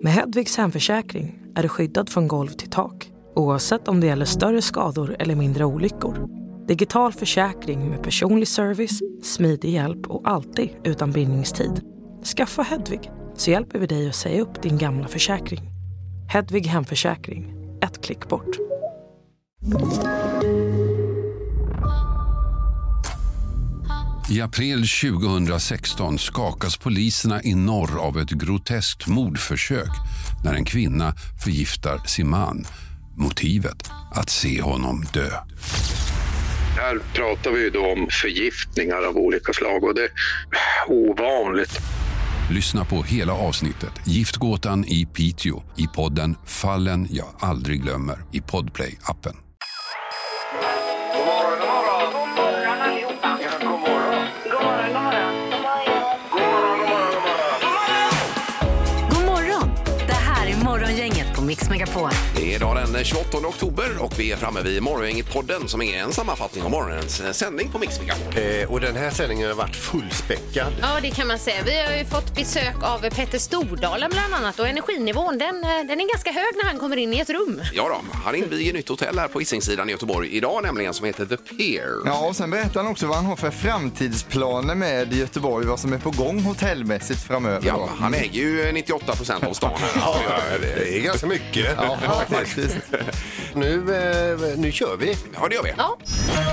Med Hedvigs hemförsäkring är du skyddad från golv till tak, oavsett om det gäller större skador eller mindre olyckor. Digital försäkring med personlig service, smidig hjälp och alltid utan bindningstid. Skaffa Hedvig så hjälper vi dig att säga upp din gamla försäkring. Hedvig hemförsäkring, ett klick bort. I april 2016 skakas poliserna i norr av ett groteskt mordförsök när en kvinna förgiftar sin man. Motivet att se honom dö. Här pratar vi då om förgiftningar av olika slag och det är ovanligt. Lyssna på hela avsnittet Giftgåtan i Piteå i podden Fallen jag aldrig glömmer i Podplay-appen. Mix Megapol. Det är idag den 28 oktober och vi är framme vid Morgongänget-podden som är en sammanfattning av morgonens sändning på Mix Megapol. Och den här sändningen har varit fullspäckad. Ja, det kan man säga. Vi har ju fått besök av Petter Stordalen bland annat och energinivån den är ganska hög när han kommer in i ett rum. Ja då, han inviger nytt hotell här på Hisingssidan i Göteborg idag nämligen som heter The Pier. Ja, och sen berättar han också vad han har för framtidsplaner med Göteborg, vad som är på gång hotellmässigt framöver. Ja, han äger ju 98% av stan här. Ja, det är ganska mycket. Ja, faktiskt. Nu kör vi. Ja, det gör vi. Ja.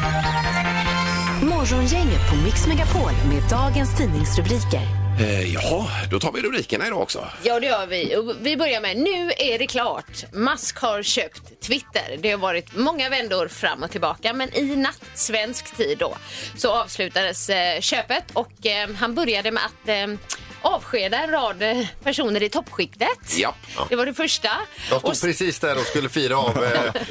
Morgongänget på Mix Megapol med dagens tidningsrubriker. Ja, då tar vi rubrikerna idag också. Ja, det gör vi. Och vi börjar med, nu är det klart. Musk har köpt Twitter. Det har varit många vändor fram och tillbaka, men i natt, svensk tid då, så avslutades köpet och han började med att avskeda en rad personer i toppskiktet. Japp. Det var det första. De stod precis där och skulle fira av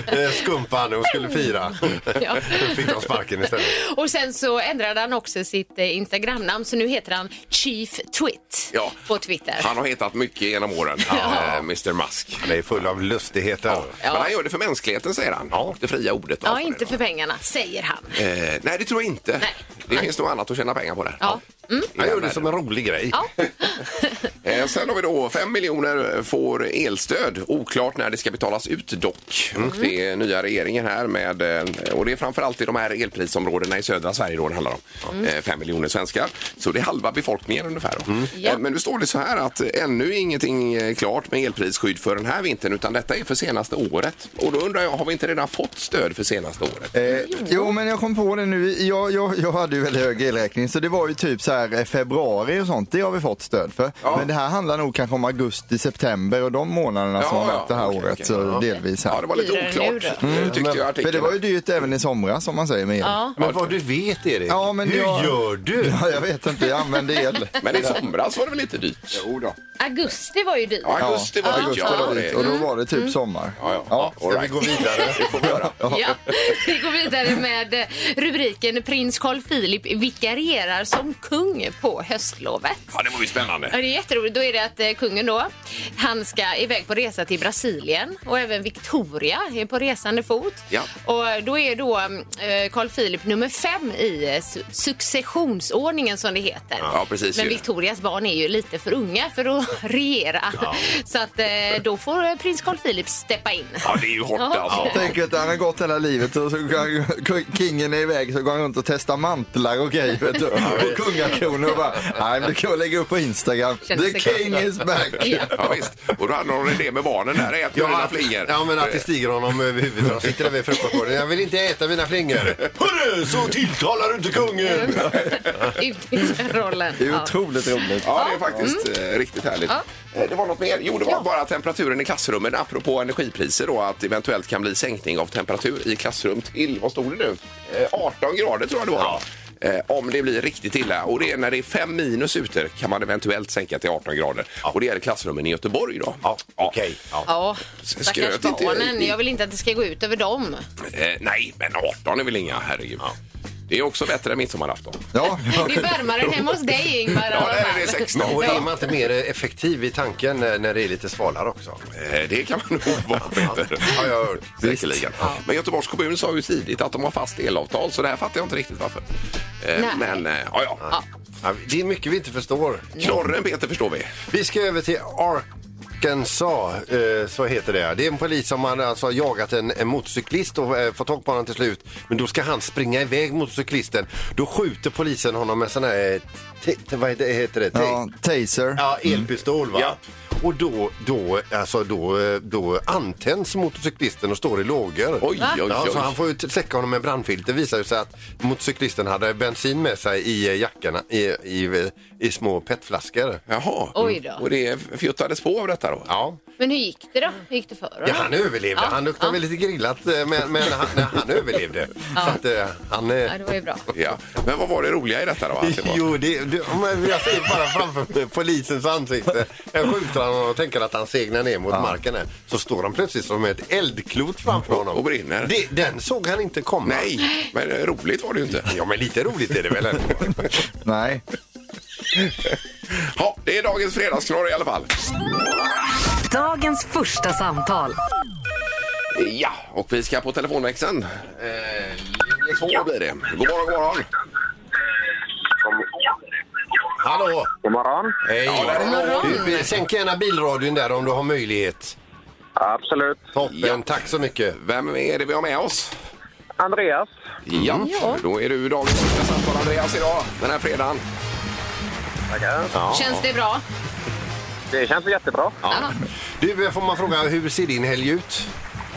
skumpan och skulle fira. Ja. Då fick de sparken istället. Och sen så ändrade han också sitt Instagram-namn, så nu heter han Chief Twit på Twitter. Han har hetat mycket genom åren, Mr. Musk. Han är full av lustigheter. Ja. Men han gör det för mänskligheten, säger han. Ja. Det fria ordet. Ja, inte för pengarna, säger han. Nej, det tror jag inte. Nej. Det finns nog annat att tjäna pengar på där. Ja. Mm. Han gör det som en rolig grej. Ja. Sen har vi då 5 miljoner får elstöd. Oklart när det ska betalas ut dock. Och det är nya regeringen här med, och det är framförallt i de här elprisområdena i södra Sverige då det handlar om. 5 miljoner svenskar. Så det är halva befolkningen ungefär då. Ja. Men nu står det så här att ännu är ingenting klart med elprisskydd för den här vintern, utan detta är för senaste året. Och då undrar jag, har vi inte redan fått stöd för senaste året? Jo, men jag kom på det nu. Jag hade ju väldigt hög elräkning, så det var ju typ så här februari och sånt. Det har vi fått stöd för. Ja. Men det här handlar nog kanske om augusti, september och de månaderna som har varit det här året. Så delvis här. Ja, det var lite oklart. Tyckte jag för det var ju dyrt även i somras, som man säger med el. Ja. Men vad du vet, Erik. Ja, men hur gör du? Ja, jag vet inte, jag använder el. Men i somras var det väl lite dyrt? Jo då. Augusti var ju dyrt. Ja, augusti var dyrt. Ja, och då var det typ sommar. Ja. Ska vi gå vidare? Det får vi göra. Ja, vi går vidare med rubriken Prins Carl Philip vikarierar som kung på höstlovet. Ja, det var ju spännande. Ja, det är jätteroligt. Då är det att kungen då, han ska iväg på resa till Brasilien och även Victoria är på resande fot. Ja. Och då är då Carl Philip nummer 5 i successionsordningen som det heter. Ja, precis. Men Victorias barn är ju lite för unga för att regera. Ja. Så att då får prins Carl Philip steppa in. Ja, det är ju hårt alltså. Tänk att han har gått hela livet och så kingen är iväg så går han runt och testar mantlar och grejer, vet du. Och kungakronor och bara, nej, men du kan lägga upp på Instagram. The king is back. Ja, visst. Och då hade någon idé med barnen där, ät mina flingor. Ja, men att det stiger honom över huvudet. Han sitter där vid frukostbordet. Jag vill inte äta mina flingor. Hörru, så tilltalar du inte kungen. Rollen. Det är otroligt roligt. Ja, det är faktiskt riktigt härligt. Ja. Det var något mer. Jo, det var bara temperaturen i klassrummen. Apropå energipriser då, att eventuellt kan bli sänkning av temperatur i klassrum till, vad stod det nu? 18 grader tror jag det var. Ja. Om det blir riktigt illa. Och det är när det är 5 minus ute kan man eventuellt sänka till 18 grader. Ja. Och det är klassrummen i Göteborg då. Ja, okej. Ja, stackars barnen. Jag vill inte att det ska gå ut över dem. Nej, men 18 är väl inga, herregud. Ja. Det är också bättre än midsommarafton. Ja. Det är värmare än hemma hos dig, Ingmar. Ja, det är 16. Och är man inte mer effektiv i tanken när det är lite svalare också? Det kan man nog vara, Peter. Ja, jag har hört. Säkerligen. Ja. Men Göteborgs kommun sa ju tidigt att de har fast elavtal, så det här fattar jag inte riktigt varför. Men, ja. Det är mycket vi inte förstår. Knorren, Peter, förstår vi. Vi ska över till Arkansas, så heter det. Det är en polis som har alltså jagat en motorcyklist och fått tag på honom till slut. Men då ska han springa iväg motorcyklisten. Då skjuter polisen honom med sån här, vad heter det? Taser. Ja, elpistol va? Ja. Och då antänds motorcyklisten och står i lågor. Oj. Så han får ju släcka honom med brandfilter. Det visar ju sig att motorcyklisten hade bensin med sig i jackorna i små petflaskor. Jaha. Oj då. Och det fjuttades på av detta då? Ja. Men hur gick det då? Hur gick det för? Ja, han överlevde. Han luktade väl lite grillat, men han överlevde. Så att han... Ja, det var ju bra. Ja. Men vad var det roliga i detta då? Jo, jag ser bara framför polisens ansikte. Jag skjuter honom och tänker att han segnar ner mot marken här. Så står han plötsligt som ett eldklot framför honom. Och brinner. Den såg han inte komma. Nej, men roligt var det ju inte. Ja, men lite roligt är det väl ändå. Nej. Ja, det är dagens fredagsknorr i alla fall. Dagens första samtal. Ja, och vi ska på telefonväxeln. Linje 2 blir det. God morgon. Hallå. God morgon. Hej. Ja, där är Du, sänk gärna bilradion där om du har möjlighet. Absolut. Toppen, Ja. Tack så mycket. Vem är det vi har med oss? Andreas. Ja, då är du dagens första samtal, Andreas, idag. Den här fredagen. Tackar. Ja. Känns det bra? Det känns jättebra. Ja. Du, får man fråga, hur ser din helg ut?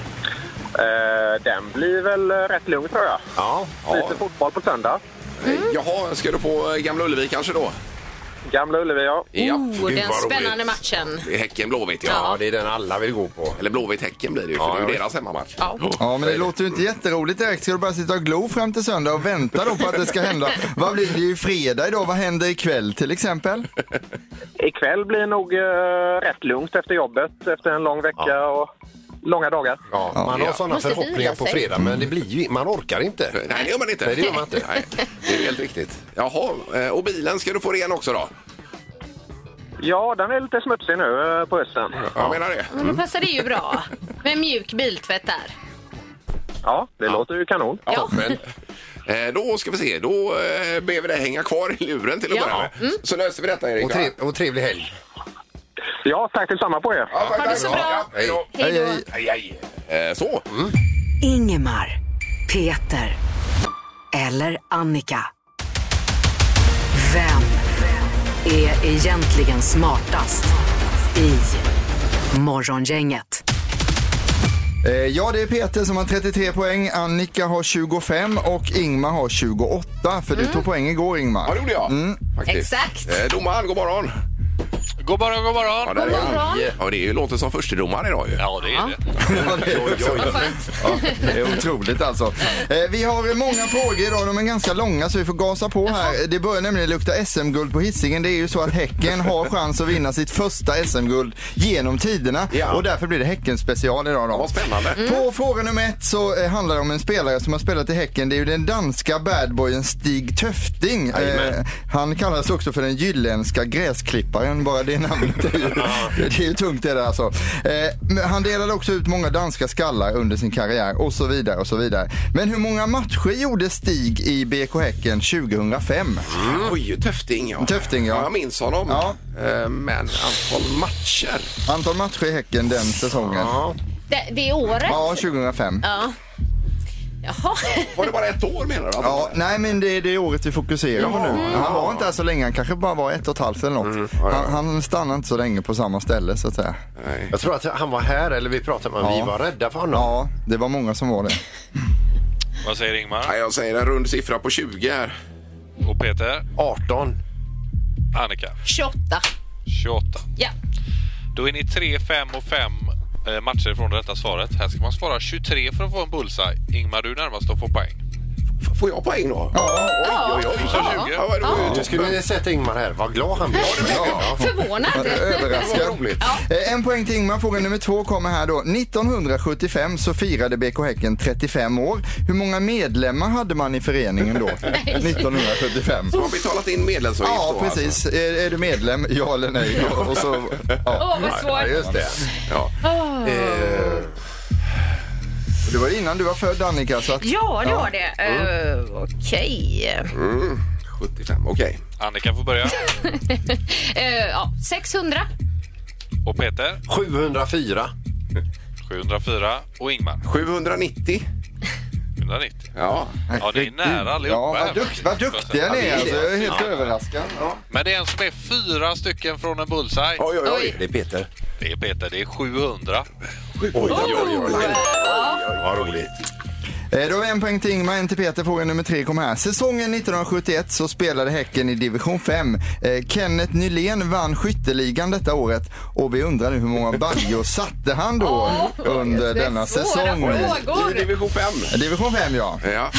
Den blir väl rätt lugn tror jag. Ja. Lite fotboll på söndag. Jaha, ska du på Gamla Ullevi kanske då? Gamla Ullevi, ja. Ja. Gud, Den vad spännande roligt. matchen. Det är Häcken-Blåvitt, ja. Ja, det är den alla vill gå på. Eller Blåvitt-Häcken blir det ju, för Ja, det är ju ja. deras hemmamatch. Ja. Ja, men det låter ju inte jätteroligt direkt. Ska du bara sitta och glo fram till söndag och vänta då på att det ska hända? Vad blir det ju fredag idag? Vad händer ikväll till exempel? Ikväll blir nog rätt lugnt efter jobbet. Efter en lång vecka och långa dagar. Ja, man har sådana Måste förhoppningar vila på sig. fredag, men det blir ju, man orkar inte. Nej, det gör man inte. Nej, det gör man inte. Nej, det är helt riktigt. Jaha, och bilen ska du få ren också då? Ja, den är lite smutsig nu på hösten. Jag menar det. Men då passar det ju bra. Med mjuk biltvätt där. Ja, det låter ju kanon. Ja. Men, då ska vi se, då ber vi dig hänga kvar i luren till att Ja. börja med. Så löser vi detta, Erik. Och trevlig helg. Ja, tack detsamma på er. Ha det så bra. Ja, hej då. Hej då. Hej. Så. Ingemar, Peter eller Annika. Vem är egentligen smartast i Morgongänget? Ja, det är Peter som har 33 poäng, Annika har 25 och Ingmar har 28. För du tog poäng igår, Ingmar. Ja, det gjorde jag. Faktiskt. Exakt. Domaren, god morgon. God morgon, god morgon. Ja, där är han. God morgon. Ja, det är ju låter som förstedomare idag ju. Ja, det är det. Ja, det är otroligt alltså. Vi har många frågor idag, de är ganska långa så vi får gasa på här. Det börjar nämligen lukta SM-guld på Hisingen. Det är ju så att Häcken har chans att vinna sitt första SM-guld genom tiderna. Ja. Och därför blir det Häcken special idag då. Vad spännande. På fråga nummer 1 så handlar det om en spelare som har spelat i Häcken. Det är ju den danska badboyen Stig Töfting. Han kallas också för den jylländska gräsklipparen. Bara det namnet är ju tungt det där alltså. Han delade också ut många danska skallar under sin karriär och så vidare och så vidare. Men hur många matcher gjorde Stig i BK Häcken 2005? Oj, Töfting, ja. Töfting, ja. Jag minns honom. Ja. Men antal matcher. Antal matcher i Häcken den säsongen. Ja. Det är året? Ja, 2005. Ja. Jaha. Var det bara ett år menar du? Ja, nej men det är det året vi fokuserar på nu. Han var inte här så länge, han kanske bara var 1,5 eller något. Han stannade inte så länge på samma ställe så att säga. Nej. Jag tror att han var här, eller vi pratade med vi var rädda för honom. Ja, det var många som var det. Vad säger Ingmar? Nej, jag säger en rund siffra på 20 här. Och Peter? 18. Annika? 28. 28. Ja. Då är ni 3, 5 och 5 matcher från detta svaret. Här ska man svara 23 för att få en bullseye. Ingmar, du är närmast att få poäng. Får jag poäng då? Ja. Oj. Så 20. Ja, vad roligt. Du skulle sätta Ingmar här. Vad glad han blir. Förvånad. Överraskad. En poäng till Ingmar. Fråga nummer 2 kommer här då. 1975 så firade BK Häcken 35 år. Hur många medlemmar hade man i föreningen då? 1975. Så har betalat in medlemsavgift Ja, då, precis. Alltså. Är du medlem? Ja eller nej? Och så, ja. Vad svårt. Ja, just det. Ja. Det var innan du var född, Annika. Så att, Ja, det var det. Okej. 75, okej. Annika får börja. 600. Och Peter? 704. 704. Och Ingmar? 790. 790. Ja. Ja, det är nära allihopa. Ja, vad duktiga ni är. Alltså, jag är helt överraskad. Ja. Men det är en som är 4 stycken från en bullseye. Oj. Det är Peter. Det är Peter, det är 700. Oj. Vad roligt. Då har vi en poäng till Ingmar, en till Peter. Fråga nummer 3 kommer här. Säsongen 1971 så spelade Häcken i division 5. Kenneth Nylén vann skytteligan detta året. Och vi undrar nu hur många baljor satte han då under denna säsong? I division 5. Division 5, ja.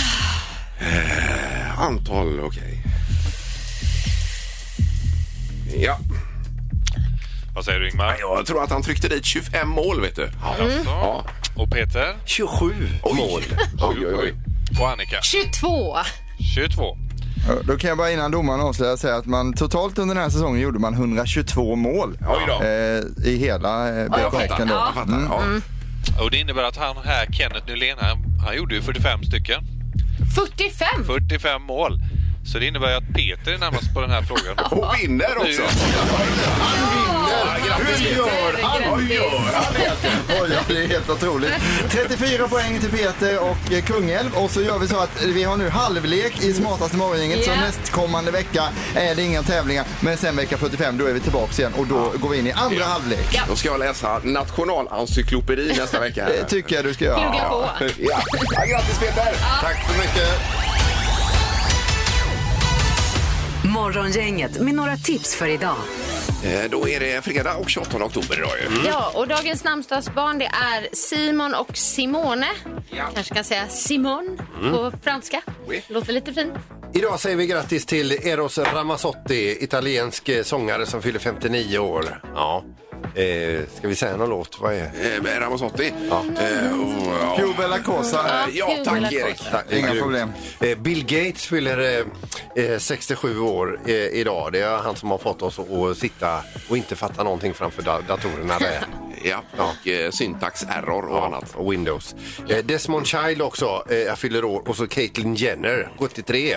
Antal, okej. Ja. Vad säger du, Ingmar? Jag tror att han tryckte dit 25 mål, vet du. Ja. Och Peter? 27 mål. Oj. Och Annika? 22. 22. Då kan jag bara innan domaren avslöja säga att man totalt under den här säsongen gjorde man 122 mål i hela projekten. Jag fattar. Och det innebär att han här, Kenneth Nylén, han gjorde ju 45 stycken. 45? 45 mål. Så det innebär att Peter är närmast på den här frågan. Och vinner också. Han vinner. Grattis, Hur gör han? Oj, det är helt otroligt. 34 poäng till Peter och Kungälv. Och så gör vi så att vi har nu halvlek i Smartaste morgongänget. Så nästkommande vecka är det inga tävlingar. Men sen vecka 45 då är vi tillbaka igen. Och då går vi in i andra halvlek. Då ska jag läsa Nationalencyklopedi nästa vecka. Det tycker jag du ska göra. Plugga på. Grattis, Peter. Tack så mycket. Morgongänget med några tips för idag. Då är det fredag och 28 oktober idag ju. Ja, och dagens namnsdagsbarn det är Simon och Simone. Kanske kan säga Simon på franska. Låter lite fint. Idag säger vi grattis till Eros Ramazzotti, italiensk sångare som fyller 59 år. Ja. Ska vi säga någon låt? Vad är Ramazzotti? Più Bella Cosa. Ja, tack Erik. Inga problem. Bill Gates fyller 67 år idag. Det är han som har fått oss att sitta och inte fatta någonting framför datorerna där. Och syntax error och annat. Och Windows. Desmond Child också fyller år. Och så Caitlyn Jenner, 73.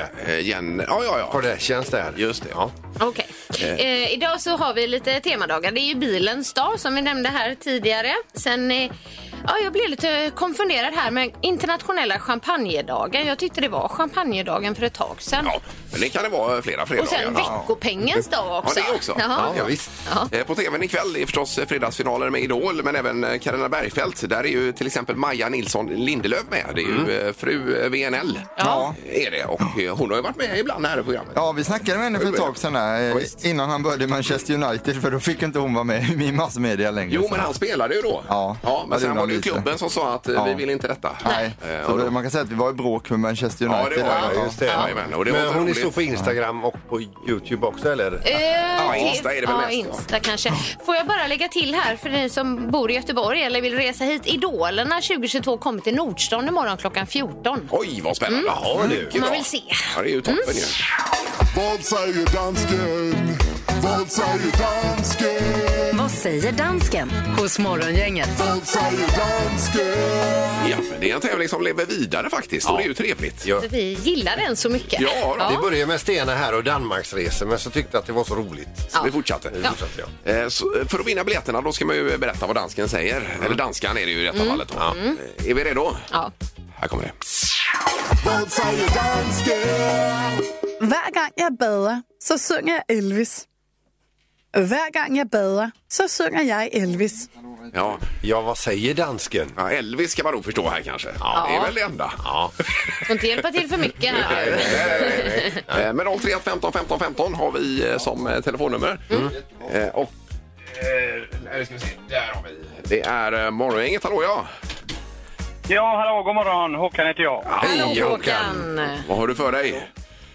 Kardashians där. Just det. Ja. Okej. Idag så har vi lite temadagar. Det är ju bilens dag som vi nämnde här tidigare. Sen, jag blev lite konfunderad här med internationella champagnedagen. Jag tyckte det var champagnedagen för ett tag sedan. Ja, men det kan det vara flera fredagar. Och sen veckopengens dag också. Ja, det också. Ja, visst. På tvn ikväll är förstås fredagsfinaler med Idol, men även Carina Bergfeldt. Där är ju till exempel Maja Nilsson Lindelöf med. Det är ju fru VNL. Är det. Och hon har ju varit med ibland här i programmet. Ja, vi snackade med henne för ett tag sedan innan han började i Manchester United, för då fick inte hon vara med i massmedia längre. Jo, men han spelade ju då. Ja, men sen var det ju klubben som sa att vi vill inte detta. Nej, så man kan säga att vi var i bråk med Manchester United. Ja, det var just det. Och det men var hon är så på Instagram och på YouTube också, eller? Insta är det väl mest. Insta kanske. Får jag bara lägga till här för ni som bor i Göteborg eller vill resa hit. Idolerna 2022 kommer till Nordstan imorgon klockan 14. Oj, vad spännande. Man vill se. Ja, det är ju toppen ju. Vad säger dansken? Vad säger dansken? Vad säger dansken hos Morgongänget? Vad säger dansken? Ja, det är en tävling som lever vidare faktiskt. Och det är ju trevligt. Ja. Vi gillar den så mycket. Ja. Det började med Stena här och Danmarksresor, men så tyckte att det var så roligt. Så vi fortsatte. Så för att vinna biljetterna då ska man ju berätta vad dansken säger. Eller danskan är det ju i detta fallet. Är vi redo? Ja. Här kommer det. Vad säger dansken? Hver gang jeg bader, så synger jeg Elvis. Hver gang jeg bader, så synger jeg Elvis. Ja, vad säger dansken? Ja, Elvis ska man nog förstå här kanske. Ja. Det är väl det enda. Ja. Får inte hjälpa till för mycket här. Men 031 15 15 15 har vi som telefonnummer. Och ska vi se, där har vi. Det är Morgongänget, hallå Ja, hallå, god morgon. Håkan heter jag. Hej Håkan. Vad har du för dig?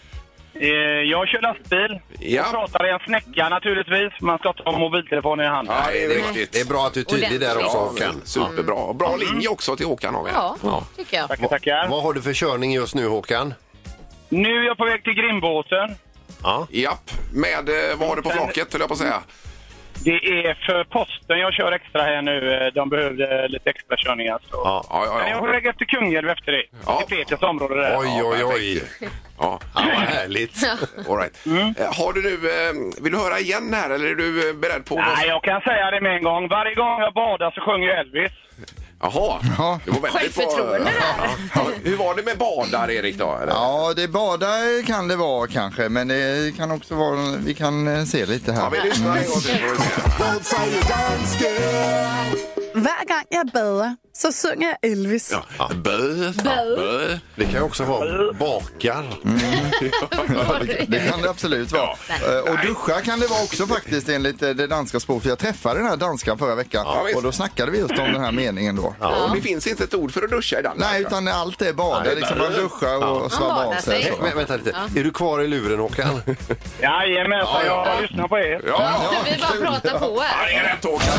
Jag kör lastbil. Ja. Jag pratar i en snäcka naturligtvis. Man ska ta mobiltelefonen i hand. Ja, det är riktigt. Det är bra att du är tydlig där också, Håkan. Superbra. Bra linje också till Håkan har vi. Ja, tycker jag. Tackar. Vad har du för körning just nu, Håkan? Nu är jag på väg till Grimbåten. Japp. Med, vad har du på flaket, höll jag på att säga? Det är för posten jag kör extra här nu. De behövde lite extra körningar. Så. Ja. Men jag får lägga efter Kungälv efter det. Ja. Det är Peters område där. Oj. Ja, vad härligt. All right. Har du nu, vill du höra igen här eller är du beredd på? Nej, jag kan säga det med en gång. Varje gång jag badar så sjunger Elvis. Jaha, det var väldigt självförtroende ja. Hur var det med badar, Erik då? Eller? Ja, det badar kan det vara kanske, men det kan också vara, vi kan se lite här. Ja, vi lyssnar en gång till. Vad säger dansken? Hver gang jeg bader, så synger jeg Elvis. Ja, bø. Det kan också vara bakar. Det kan det absolut vara. Och duscha kan det vara också faktiskt enligt det danska språket. För jag träffade den här danskan förra veckan och då snackade vi just om den här meningen då. Ja. Det finns inte ett ord för att duscha i Danmark. Nej, utan allt är bada. Liksom man duschar och svabbar av sig. Vänta lite, är du kvar i luren, Håkan? Jajamensan, jag lyssnar på er. Vi bara pratar på här. Ja, det är rätt, Håkan.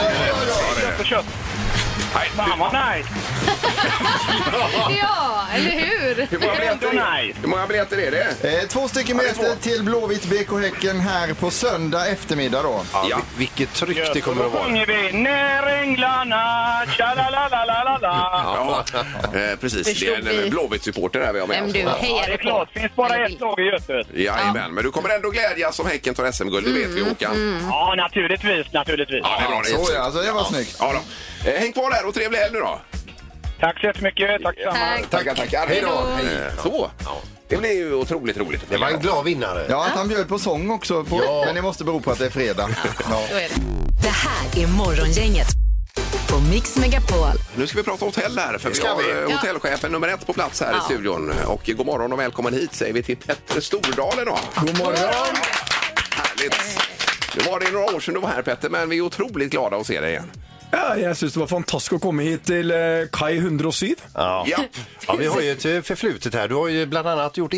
Fan vad nice! Ja, eller hur? Hur många biljetter är det? 2 stycken biljetter till Blåvitt BK Häcken här på söndag eftermiddag då. Ja. Vilket tryck det kommer att vara. Då sjunger vi När änglarna Ja, precis. Det är en Blåvitt-supporter här vi har med oss. Du hejar det är klart, det finns bara ett lag i Göteborg. Jajamän, men du kommer ändå glädjas som Häcken tar SM-guld, det vet vi, Håkan. Ja, naturligtvis. Ja, det är bra. Så ja, alltså det var snyggt. Ja då. Häng kvar där och trevlig helg nu då. Tack så jättemycket. Tack samma. Tackar. Hej då. Så. Det blir ju otroligt roligt. Det var en glad vinnare. Ja, att han bjöd på sång också. Men det måste bero på att det är fredag. Ja. Det här är Morgongänget på Mix Megapol. Nu ska vi prata hotell här, för vi har hotellchefen nummer 1 på plats här i studion. Och god morgon och välkommen hit säger vi till Petter Stordal idag. God morgon! Härligt! Nu var det några år sedan du var här, Petter, men vi är otroligt glada att se dig igen. Ja, jag syns det var fantastiskt att komma hit till Kaj 107. Ja, vi har ju ett förflutet här. Du har ju bland annat gjort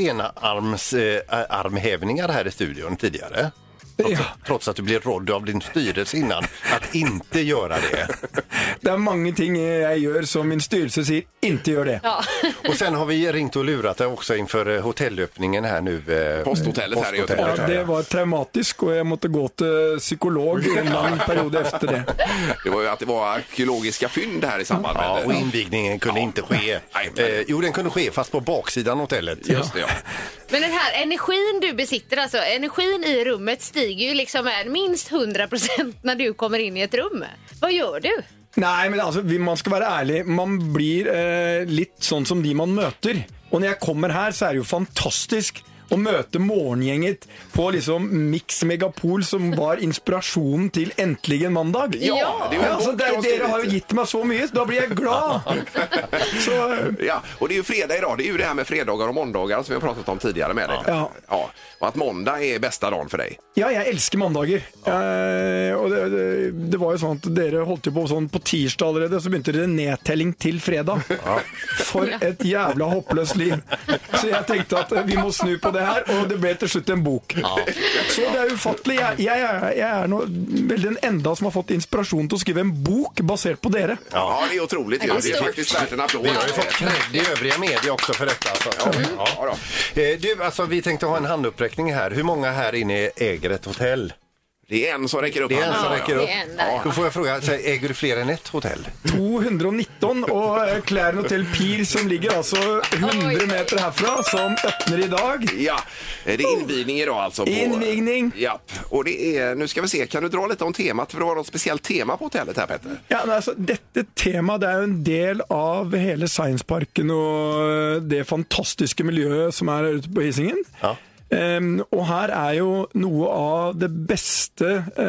armhävningar här i studion tidigare. Trots att du blir rådd av din styrelse innan att inte göra det. Det är många ting jag gör som min styrelse säger inte gör det. Ja. Och sen har vi ringt och lurat dig också inför hotellöppningen här nu. Posthotellet här i Göteborg. Ja, det var traumatiskt och jag måste gå till psykolog en lång period efter det. Det var ju att det var arkeologiska fynd här i samband med det. Och invigningen kunde inte ske. Jo, den kunde ske fast på baksidan hotellet. Just det, ja. Men den här energin du besitter, alltså energin i rummet stiger ju liksom med minst 100% när du kommer in i ett rum. Vad gör du? Nej, men alltså, man ska vara ärlig. Man blir lite sån som de man möter. Och när jag kommer här så är det ju fantastiskt att möta morgongänget på liksom Mix Megapol som var inspiration till Äntligen måndag. Ja, det är ju alltså, det har ju gett mig så mycket, då blir jag glad. Så, ja, och det är ju fredag idag. Det är ju det här med fredagar och måndagar som vi har pratat om tidigare med dig. Ja. Och att måndag är bästa dagen för dig. Ja, jag älskar måndagar. Och det var ju sånt, dere holdt ju på sånn på tirsdag allerede, så begynte det nedtelling till fredag. For ett jävla hopplöst liv. Så jag tänkte att vi måste snu på det här, och det blev till slut en bok. Så det är ufattelig. Jag är nog väl den enda som har fått inspiration till att skriva en bok baserat på dere. Ja, det är otroligt. Ja. Det är faktiskt värt en applåd. Vi har ju fått cred i övriga medier också för detta. Alltså. Du, alltså, vi tänkte ha en handuppräckning här. Hur många här inne äger ett hotell? Det är en som räcker upp. Det är en som räcker upp. Då får jag fråga, så äger du fler än ett hotell? 219 och Claren Hotel Pier som ligger alltså 100 meter härifrån som öppnar idag. Ja, det är invigning idag alltså. Invigning. Ja, och det är, nu ska vi se, kan du dra lite om temat? För det var något speciellt tema på hotellet här, Petter. Ja, men alltså detta tema, det är en del av hela Science-parken och det fantastiska miljöet som är ute på Hisingen. Ja. Och här är ju något av det bästa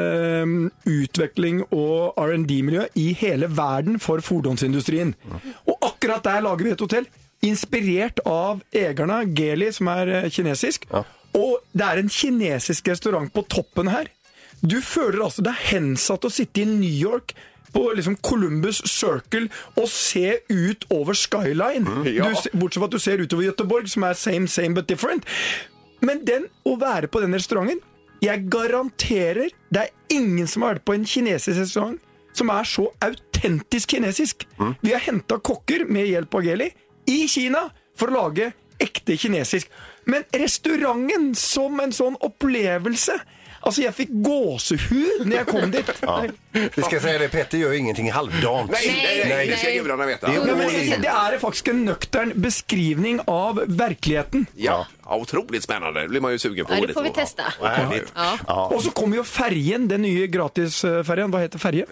utveckling och R&D-miljö i hela världen för fordonsindustrin. Och akkurat där lagar vi ett hotell inspirerat av ägarna Geely som är kinesisk. Och det är en kinesisk restaurang på toppen här. Du följer alltså det hänsatt att sitta i New York på liksom Columbus Circle och se ut över skyline. Bortsett från att du ser ut över Göteborg som är same but different. Men den att vara på den restaurangen, jag garanterar, det är ingen som har varit på en kinesisk restaurang som är så autentisk kinesisk. Vi har hämtat kockar med hjälp av Geely i Kina för att laga äkta kinesisk. Men restaurangen som en sån upplevelse Alltså jag fick gåshud när jag kom dit. Ja. Vi ska säga det, Petter gör ingenting halvdant. Nej, det ska gudarna veta. Det är faktiskt en nöktern beskrivning av verkligheten. Ja, otroligt spännande. Det blir man ju sugen på. Ja, det får vi testa. Ja. Och så kommer ju färgen, den nya gratisfärgen. Vad heter färgen?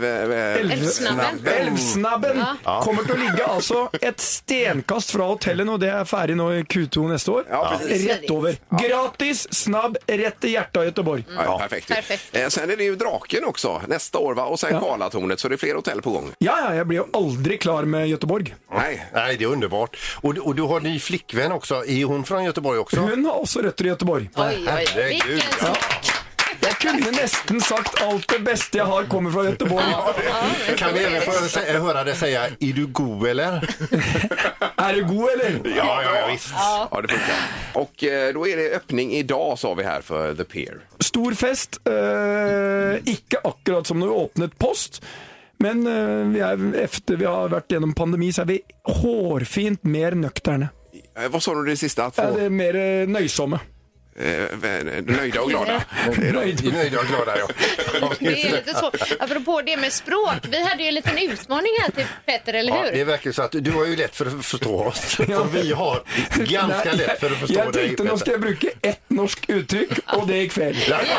Älvsnabben. Kommer att ligga alltså ett stenkast från hotellen, och det är färdig nu i Q2 nästa år. Ja, rätt över. Gratis, snabb, rätt i hjärta i Göteborg. Ja, perfekt. Sen är det ju Draken också nästa år, va? Och sen Karlatornet, så det är fler hotell på gång. Ja, jag blir ju aldrig klar med Göteborg. Nej, det är underbart. Och du har ny flickvän också. Är hon från Göteborg också? Hon har också rötter i Göteborg. Oj. Jag kunde nästan sagt allt det bästa jag har kommer från Göteborg. Kan vi även få höra dig säga, är du god eller? Är du god eller? Ja, visst. Ja, det funkar. Och då är det öppning idag, sa vi här, för The Pier. Stor fest, icke akkurat som när vi öppnat post. Men efter vi har varit igenom pandemi så är vi hårfint mer nökterne. Vad sa du det sista? Det är mer nöjsamma. Nöjda och glada. Nöjda och glada, ja. Det är lite så. Apropå det med språk, vi hade ju en liten utmaning här till Petter, eller hur? Ja, det verkar så att du har ju lätt för att förstå oss. Och vi har ganska lätt för att förstå dig. Jag tänkte nog ska jag bruka ett norskt uttryck, och det är kväll.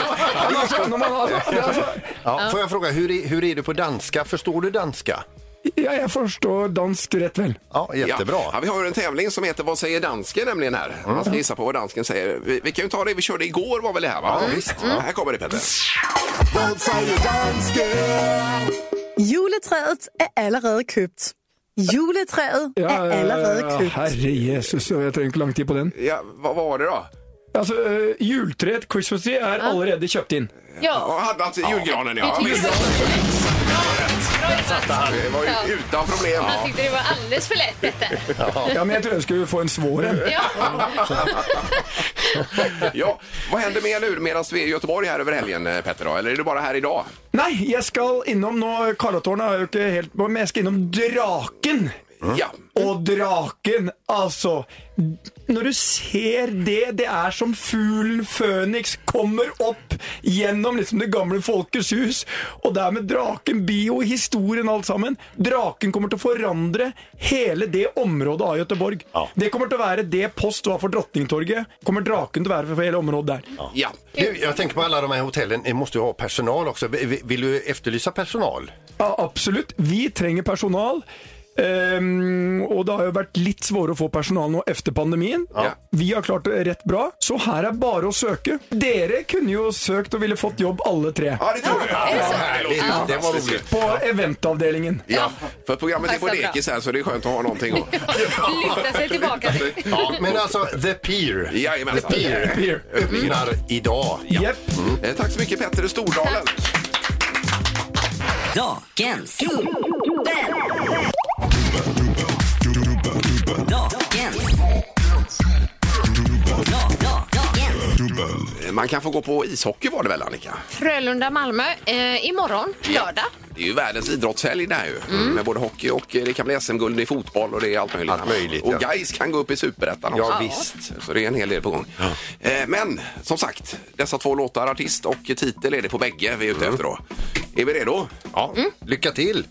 Får jag fråga, hur är du på danska? Förstår du danska? Ja, jag förstår dansk rätt väl. Ja, jättebra. Ja, vi har ju en tävling som heter Vad säger dansken nämligen här. Man ska gissa på vad dansken säger. Vi kan ju ta det vi körde igår, var väl det här, va? Ja, visst. Här kommer det, Petter. Vad säger dansken? Juletræet är allerede købt. Juletræet är allerede købt. Herre Jesus, jag tar inte lång tid på den. Ja, vad var det då? Alltså, julträet, Christmas tree, är allerede köpt in. Ja, hade alltså julgranen, ja. Det var ju utan problem. Jag tyckte det var alldeles för lätt, Petter. Ja, men jag tror jag skulle få en svåren. Ja, vad händer med nu medan vi är i Göteborg här över helgen, Petter, då? Eller är det bara här idag? Nej, jag ska inom Karlatornet, jag inte helt, men jag ska inom Draken. Ja. Och Draken, alltså, när du ser det är som fuglen Fönix kommer upp genom liksom det gamla Folkets hus, och där med Draken, bio, historien, allt samman. Draken kommer att förändra hela det området av Göteborg. Ja. Det kommer att vara det post var för Drottningtorget. Kommer Draken att vara för hela området där. Ja. Du, jag tänker på alla de här hotellen, ni måste ju ha personal också. Vill du efterlysa personal? Ja, absolut. Vi tränger personal. Och det har ju varit lite svårt att få personal nu efter pandemin. Ja. Vi har klart det rätt bra, så här är bara att söka. Dere kunde ju ha sökt och ville fått jobb alla tre. Ja, det tror jag. Det var roligt. På eventavdelningen. Ja, för programmet är på dekis här, så det är skönt att ha någonting att lyfta sig tillbaka. Ja, men alltså The Pier. Jajamensan. The Pier öppnar idag. Japp. Tack så mycket, Petter i Stordalen. Dagens Man kan få gå på ishockey, var det väl, Annika? Frölunda-Malmö imorgon, lördag. Det är ju världens idrottshelg där ju. Med både hockey och det kan bli SM-guld i fotboll och det är allt möjligt. Och Gais kan gå upp i Superettan också. Ja, visst. Så det är en hel del på gång. Men som sagt, dessa två låtar, artist och titel, är det på bägge vi är ute efter då. Är vi redo? Ja. Lycka till!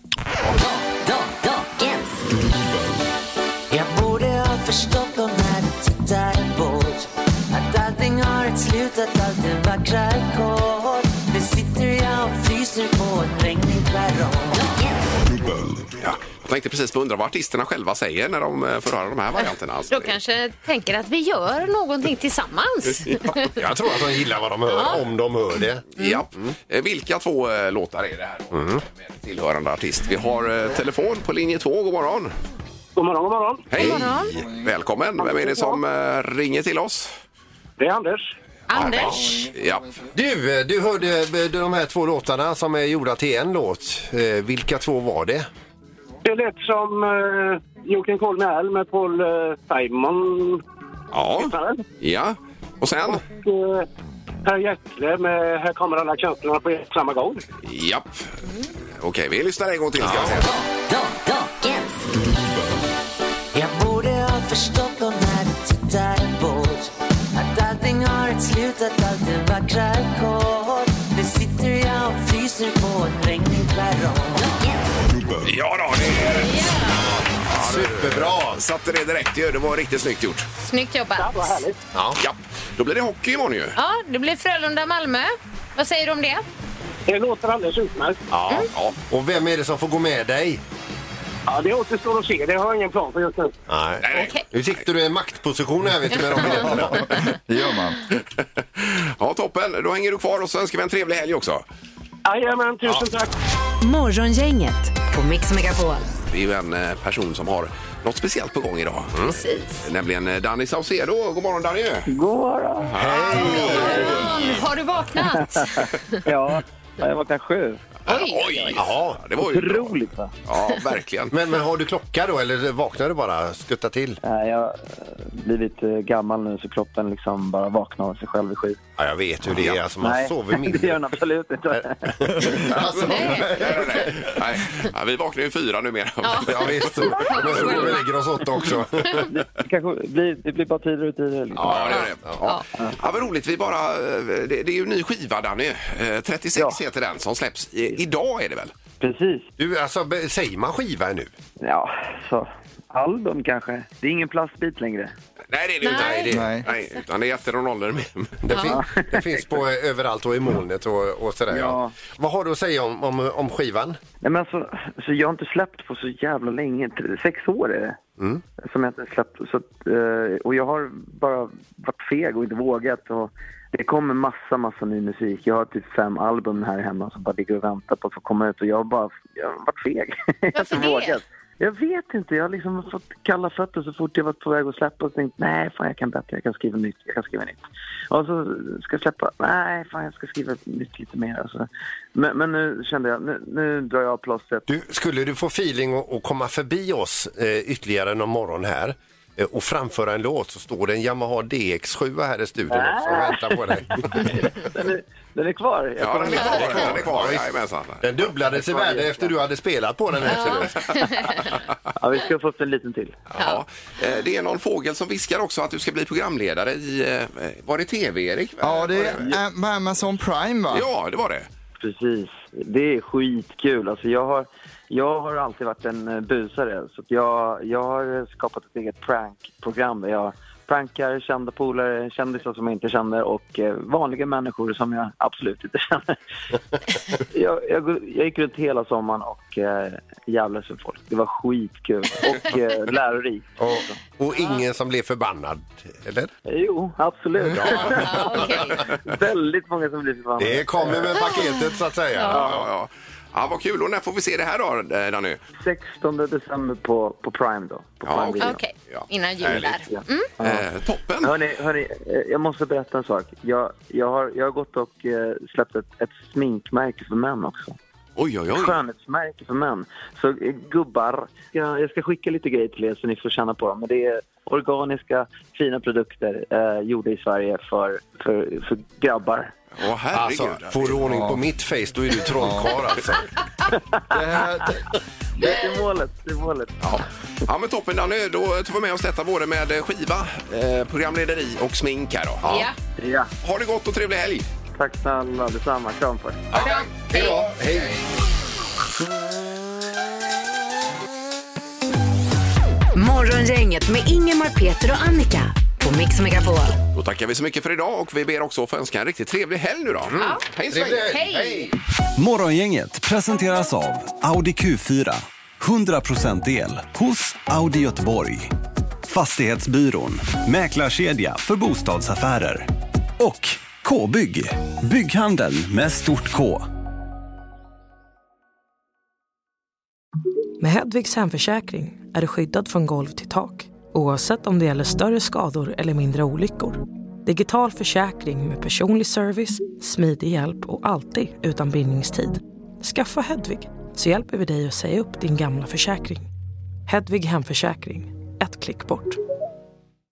Jag borde ha förstått om när du tittar bort att allting har ett slut, att allt är vackra kort. Det sitter jag och fryser på en regnig perrong. Ja, jag tänkte precis på undra vad artisterna själva säger när de får höra de här varianterna. Alltså. De kanske tänker att vi gör någonting tillsammans. Ja, jag tror att de gillar vad de hör, om de hör det. Ja. Vilka två låtar är det här med tillhörande artist? Vi har telefon på linje 2, god morgon. God morgon, god morgon. Hej, välkommen. Vem är det som ringer till oss? Det är Anders. Anders. Ja. Du hörde de här två låtarna som är gjorda till en låt. Vilka två var det? Det lät som Joakim Kolmel med Paul Simon. Ja. Och sen? Och Per Gessle med Här kommer alla känslorna på samma gång. Ja. Okej, vi lyssnar en gång till, ska vi se. Jag borde ha förstått om när du tittar bort att allting har ett slut, att allt är vackra kort. Ja då, det är rätt. Superbra. Satte det direkt ju. Det var riktigt snyggt gjort. Snyggt jobbat. Ja, vad härligt. Ja. Då blir det hockey imorgon ju. Ja, det blir Frölunda-Malmö. Vad säger du om det? Det låter alldeles utmärkt. Ja. Och vem är det som får gå med dig? Ja, det återstår att se. Det har jag ingen plan för just nu. Nej. Okej. Nu sitter du i en maktposition här, vet du, med de biljetterna. Det gör man. Ja, toppen. Då hänger du kvar och så önskar vi en trevlig helg också. Jajamän, tusen tack. Morgongänget på Mix Megapol. Det är ju en person som har något speciellt på gång idag. Precis. Nämligen Danny Saucedo. God morgon, Danny. God morgon. Har du vaknat? Ja, jag vaknade 7. Oj. Ja, det var ju otroligt, va? Ja, verkligen. Men har du klocka då, eller vaknar du bara, skutta till? Nej, jag har blivit gammal nu så kroppen liksom bara vaknar av sig själv i 7. Ja, jag vet hur det är. Alltså, man sover mindre. Det gör den absolut inte. Alltså, Nej. Ja, vi vaknar ju 4 numera. ja, visst. Men så vi lägger oss 8 också. Det blir bara tidigare och tidigare. Liksom. Ja, det är det. Ja, vad roligt. Vi bara, det är ju en ny skiva, Danny. 36 heter den som släpps. Idag är det väl? Precis. Du, alltså, säger man skiva nu? Ja, så album kanske. Det är ingen plastbit längre. Nej, det är det inte. Nej, utan det är ettor och nollor med. Det finns på överallt och i molnet och sådär. Ja. Vad har du att säga om skivan? Nej, men alltså, så jag har inte släppt på så jävla länge. 6 år är det. Som jag inte släppt. Så, och jag har bara varit feg och inte vågat. Och det kommer massa ny musik. Jag har typ 5 album här hemma som bara ligger och väntar på att få komma ut. Och jag har varit feg. Varför det? Jag vet inte, jag har liksom fått kalla fötter så fort jag var på väg att släppa och tänkte, nej fan jag kan bättre, jag kan skriva nytt. Och så ska jag släppa, nej fan jag ska skriva nytt lite mer. Alltså. Men nu kände jag, nu drar jag av plåstret. Skulle du få feeling att komma förbi oss ytterligare någon morgon här och framföra en låt, så står det en Yamaha DX7 här i studion också och väntar på dig. Den är kvar. Ja, den är kvar. Den dubblades i värde efter du hade spelat på den här. Ja, vi ska ha fått en liten till. Ja. Det är någon fågel som viskar också att du ska bli programledare i, var det TV, Erik? Ja, det är Amazon Prime, va? Ja, det var det. Precis. Det är skitkul. Alltså jag har alltid varit en busare, så att jag har skapat ett eget prankprogram där jag prankar kända polare, kändisar som jag inte känner och vanliga människor som jag absolut inte känner. jag gick runt hela sommaren och jävlades för folk. Det var skitkul och lärorikt. Och ingen som blev förbannad, eller? Jo, absolut. Väldigt många som blev förbannade. Det kommer med paketet så att säga. Ja, vad kul. Och när får vi se det här då, Danny? 16 december på Prime då. Okej. Innan jul där. Toppen. Hörni, jag måste berätta en sak. Jag har gått och släppt ett sminkmärke för män också. Oj. Skönhetsmärke för män. Så gubbar, jag ska skicka lite grejer till er så ni får känna på dem. Men det är organiska, fina produkter gjorda i Sverige för grabbar. Herregud. Alltså, får du ordning på mitt face, då är du trollkarl alltså. Det är målet. Ja, men toppen, Danny. Då tar vi med oss detta både med skiva, programlederi och smink här då. Ja. Ha det gott och trevlig helg. Tack snälla, detsamma. Kram på er. Hej då. Hej. Morgongänget med Ingemar, Peter och Annika på Mix Megapol. Då tackar vi så mycket för idag och vi ber också få önska en riktigt trevlig helg nu då. Hej. Morgongänget presenteras av Audi Q4. 100% el hos Audi Göteborg. Fastighetsbyrån. Mäklarkedja för bostadsaffärer. Och K-bygg. Bygghandel med stort K. Med Hedvigs hemförsäkring är du skyddad från golv till tak, oavsett om det gäller större skador eller mindre olyckor. Digital försäkring med personlig service, smidig hjälp och alltid utan bindningstid. Skaffa Hedvig så hjälper vi dig att säga upp din gamla försäkring. Hedvig hemförsäkring, ett klick bort.